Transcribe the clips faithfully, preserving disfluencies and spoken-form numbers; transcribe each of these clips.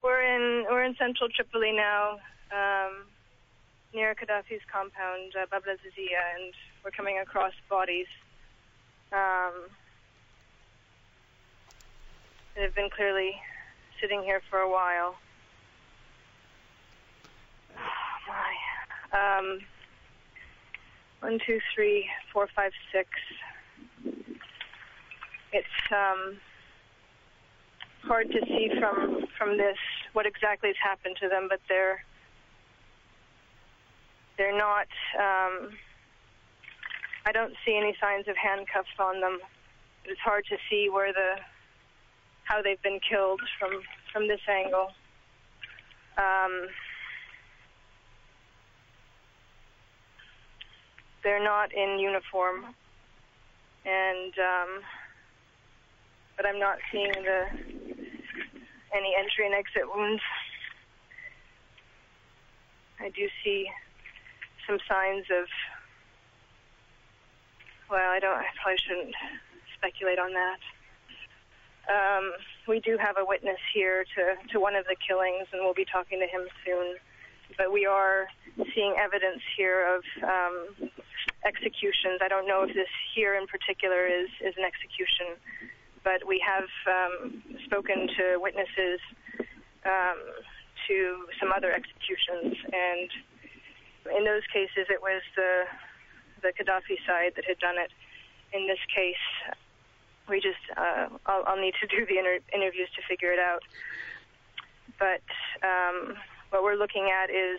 We're in we're in central Tripoli now, um, near Gaddafi's compound, uh, Bab el-Azizia, and we're coming across bodies um, that have been clearly sitting here for a while. Oh my. Um, one, two, three, four, five, six. It's um, hard to see from from this what exactly has happened to them, but they're they're not. Um, I don't see any signs of handcuffs on them. It's hard to see where the how they've been killed from from this angle. Um, they're not in uniform, and um, but I'm not seeing the any entry and exit wounds. I do see some signs of, well, I don't, I probably shouldn't speculate on that. Um, we do have a witness here to, to one of the killings, and we'll be talking to him soon. But we are seeing evidence here of um, executions. I don't know if this here in particular is, is an execution, but we have um, spoken to witnesses um, to some other executions, and in those cases it was the the Gaddafi side that had done it. In this case, we just uh, I'll, I'll need to do the inter- interviews to figure it out. But um, what we're looking at is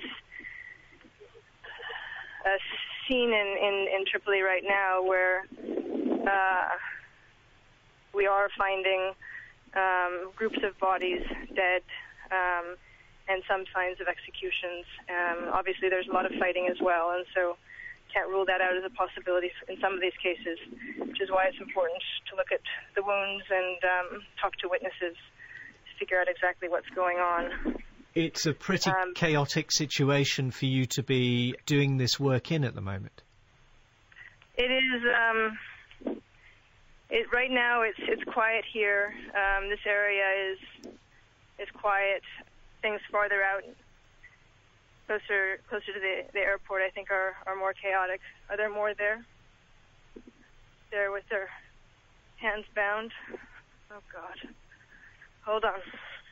a scene in, in, in Tripoli right now where uh, we are finding um, groups of bodies dead um, and some signs of executions. Um, obviously, there's a lot of fighting as well, and so can't rule that out as a possibility in some of these cases, which is why it's important to look at the wounds and um, talk to witnesses to figure out exactly what's going on. It's a pretty um, chaotic situation for you to be doing this work in at the moment. It is. Um, it right now it's it's quiet here. Um, this area is is quiet. Things farther out, closer closer to the, the airport, I think are, are more chaotic. Are there more there? There with their hands bound. Oh God. Hold on.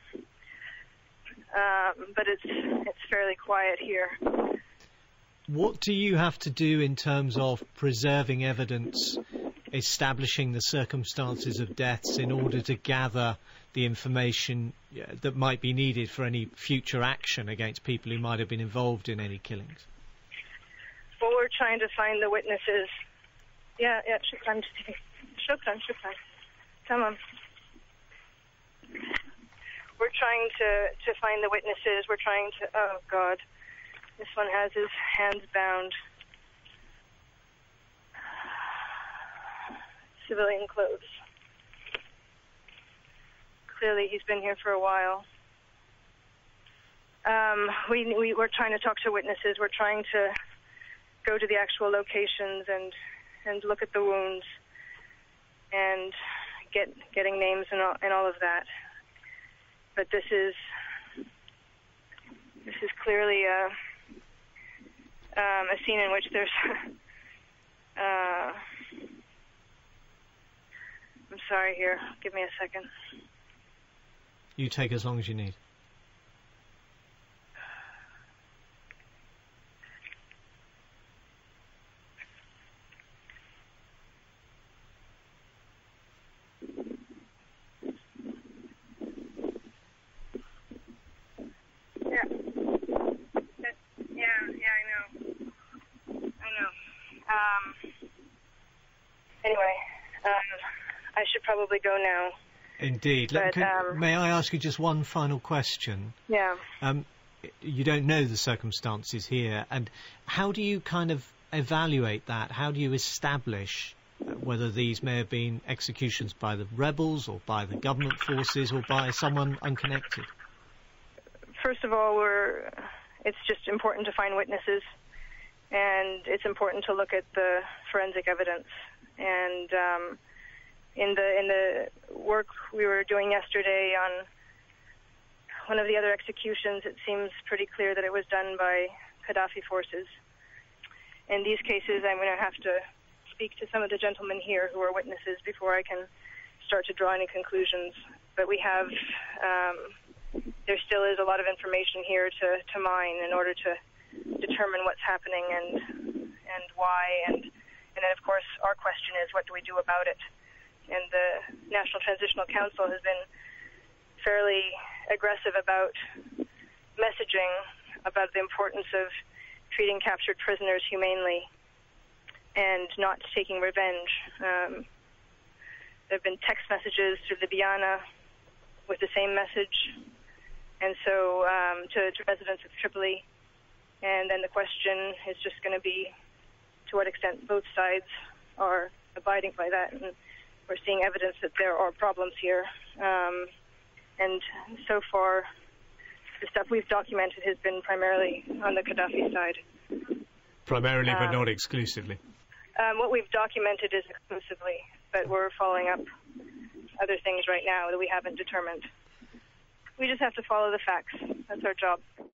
Um, but it's it's fairly quiet here. What do you have to do in terms of preserving evidence, establishing the circumstances of deaths in order to gather the information that might be needed for any future action against people who might have been involved in any killings? Well, we're trying to find the witnesses. Yeah, yeah, shukran. Shukran, shukran. Come on. We're trying to, to find the witnesses. We're trying to... Oh, God. This one has his hands bound. Civilian clothes. Clearly, he's been here for a while. Um, we, we, we're trying to talk to witnesses. We're trying to go to the actual locations and and look at the wounds and get getting names and all, and all of that. But this is this is clearly a um, a scene in which there's. uh, I'm sorry. Here, give me a second. You take as long as you need. Yeah. That, yeah, yeah, I know. I know. Um, anyway, um, I should probably go now. Indeed. But, Let, can, um, may I ask you just one final question? Yeah. Um, you don't know the circumstances here, and how do you kind of evaluate that? How do you establish uh, whether these may have been executions by the rebels or by the government forces or by someone unconnected? First of all, we're, it's just important to find witnesses, and it's important to look at the forensic evidence. And um, in the in the work we were doing yesterday on one of the other executions, it seems pretty clear that it was done by Gaddafi forces. In these cases, I'm going to have to speak to some of the gentlemen here who are witnesses before I can start to draw any conclusions. But we have, um, there still is a lot of information here to, to mine in order to determine what's happening and and why. And, and then, of course, our question is, what do we do about it? And the National Transitional Council has been fairly aggressive about messaging about the importance of treating captured prisoners humanely and not taking revenge. Um, there have been text messages through Libya with the same message, and so um, to, to residents of Tripoli. And then the question is just going to be to what extent both sides are abiding by that. And we're seeing evidence that there are problems here. Um, and so far, the stuff we've documented has been primarily on the Gaddafi side. Primarily, um, but not exclusively. Um, what we've documented is exclusively, but we're following up other things right now that we haven't determined. We just have to follow the facts. That's our job.